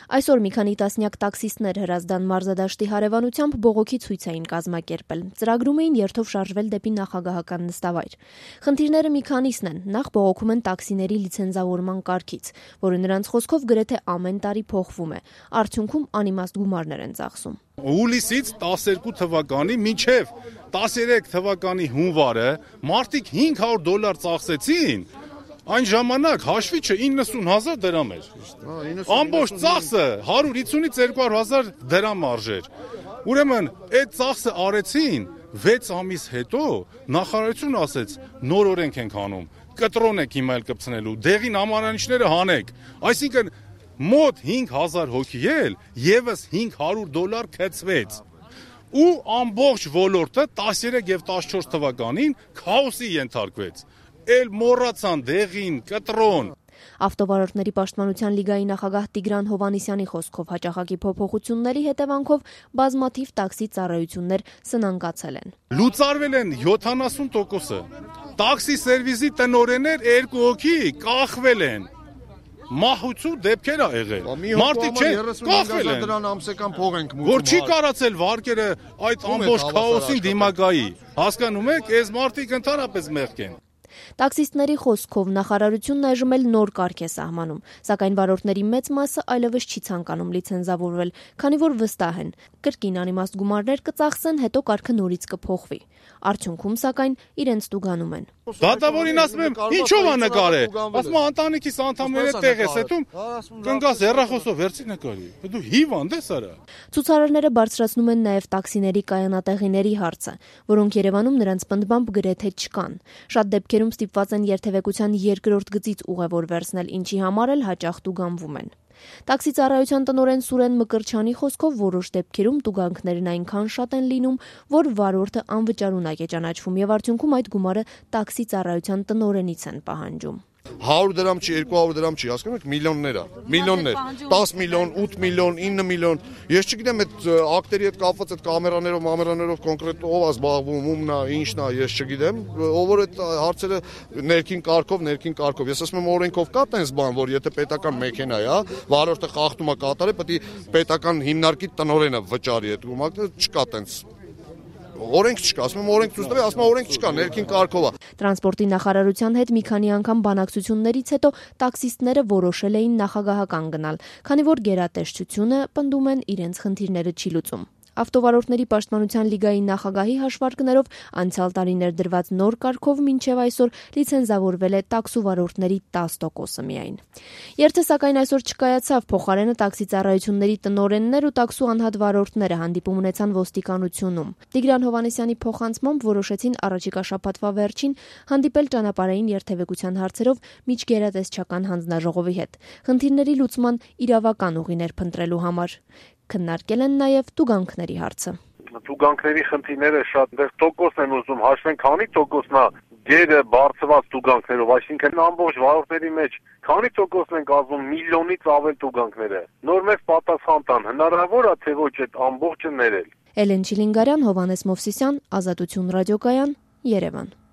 Այսօր մի քանի տասնյակ տաքսիստներ Հրազդան մարզադաշտի հարևանությամբ բողոքի ցույց էին կազմակերպել։ Ծրագրում էին երթով շարժվել դեպի նախագահական նստավայր։ Խնդիրները մի քանիսն են։ Նախ բողոքում են տաքսիների լիցենզավորման կարգից, որը նրանց խոսքով գրեթե ամեն տարի փոխվում է։ Արդյունքում անիմաստ գումարներ են ծախսում։ Հուլիսից 12 թվականի մինչև 13 թվականի հունվարը մարդիկ $500 ծախսեցին։ Այն ժամանակ հաշվիչը 90,000 դրամ էր։ Ամբողջ ծախսը 150-ից 200,000 դրամ արժեր։ Ուրեմն այդ ծախսը արեցին 6 ամիս հետո նախարարությունը ասեց նոր օրենք ենք անում, կտրոն եք հիմա էլ կպցնելու, դեղին համարանիշները հանեք։ Այսինքն մոտ 5,000 հոգի էլ եւս $500 քցվեց։ Ու ամբողջ ոլորտը 13 եւ 14 թվականին քաոսի ենթարկվեց։ Էլ մոռացան դեղին, կտրոն։ Ավտովարորդների պաշտպանության լիգայի նախագահ Տիգրան Հովհաննիսյանի խոսքով հաճախակի փոփոխությունների հետևանքով բազմաթիվ տաքսի ծառայություններ սնանկացել են։ Լուծարվել են 70%-ը։ Տաքսի սերվիսի տնօրեններ 2 հոգի կախվել են։ Մահուցու դեպքեր ա եղել։ Մարդիկ կախվել են։ Դրան ամսական փող ենք մուծում։ Որ չի կարացել վարկերը այդ ամբողջ քաոսին դիմակայի։ Հասկանում եք, այս մարդիկ ընդհանրապես մեղք են։ Տաքսիստների խոսքով նախարարությունն այժմ էլ նոր կարգ է սահմանում, սակայն վարորդների մեծ մասը այլևս չի ցանկանում լիցենզավորվել, քանի որ վստահ են, կրկին անիմաստ գումարներ կծախսեն, հետո կարգը նորից կփոխվի։ Արդյունքում, սակայն, իրենց տուգանում են։ Դատավորին ասում եմ, ինչով ա նկարել։ Ասում ընտանիքիս անդամները տեղ ես հետում, կնգաս հեռախոսով վերցի նկարի։ Դու հիվանդ ես արա։ Ցուցարարները բարձրացնում են նաև տաքսիների կայանատեղիների հարցը, որոնք Երևանում նրանց պնդմամբ գրեթե չկան։ Շատ դեպքերում ստիպված են երթևեկության երկրորդ գծից ուղևոր վերցնել, ինչի համար էլ հաճախ տուգանվում են։ Տաքսի ծառայության տնօրեն Սուրեն Մկրչյանի խոսքով որոշ դեպքերում տուգանքներն այնքան շատ են լինում, որ վարորդը անվճար ունակ է ճանաչվում եւ արդյունքում այդ գումարը տաքսի ծառայության տնօրենից են պահանջում։ 100 դրամ չի, 200 դրամ չի, հասկանում եք, միլիոններ է, միլիոններ, 10 միլիոն, 8 միլիոն, 9 միլիոն, ես չգիտեմ այդ ակտերի հետ կապված այդ կամերաներով կոնկրետ ով է զբաղվում, ումն է, ինչն է, ես չգիտեմ, ով որ այդ հարցերը ներքին կարգով, ես ասում եմ օրենքով կա տենց բան, որ եթե պետական մեքենա է, վարորդը խախտում է կատարել, պետք է պետական հիմնարկի տնօրենը վճարի այդ գումարը, չկա տենց Օրենք չկա, ասում եմ օրենք ցույց տվի, ասում եմ օրենք չկա, ներքին կարգով է։ Տրանսպորտի նախարարության հետ մի քանի անգամ բանակցություններից հետո տաքսիստները որոշել էին նախագահական գնալ, քանի որ գերատեսչությունը պնդում են իրենց խնդիրները չի լուծում։ Ավտովարորդների պաշտպանության լիգայի նախագահի հաշվարկներով անցյալ տարիներ դրված նոր կարգով մինչև այսօր լիցենզավորվել է տաքսուվարորդների 10%-ը միայն։ Երթը սակայն այսօր չկայացավ, փոխարենը տաքսի ծառայությունների տնօրեններ ու տաքսու անհատ վարորդները հանդիպում ունեցան ոստիկանությունում։ Տիգրան Հովհաննիսյանի փոխանցմամբ որոշեցին առաջիկա շաբաթվա վերջին հանդիպել ճանապարհային երթևեկության հարցերով միջգերատեսչական հանձնաժողովի հետ, խնդիրների լուծման իրավական ուղիներ փնտրելու համար։ Քննարկել են նաև տուգանքների հարցը։ Տուգանքների խնդիրները շատ տոկոսն են ուզում հաշվեն, քանի տոկոսն է գերը բարձրված տուգանքներով, այսինքն ամբողջ վարորդների մեջ քանի տոկոսն են կազմում միլիոնից ավել տուգանքները։ Նոր մեծ պատասխան տան, հնարավոր է թե ոչ այդ ամբողջը ներել։ Էլեն Չիլինգարյան, Հովհաննես Մովսիսյան, Ազատություն ռադիոկայան, Երևան։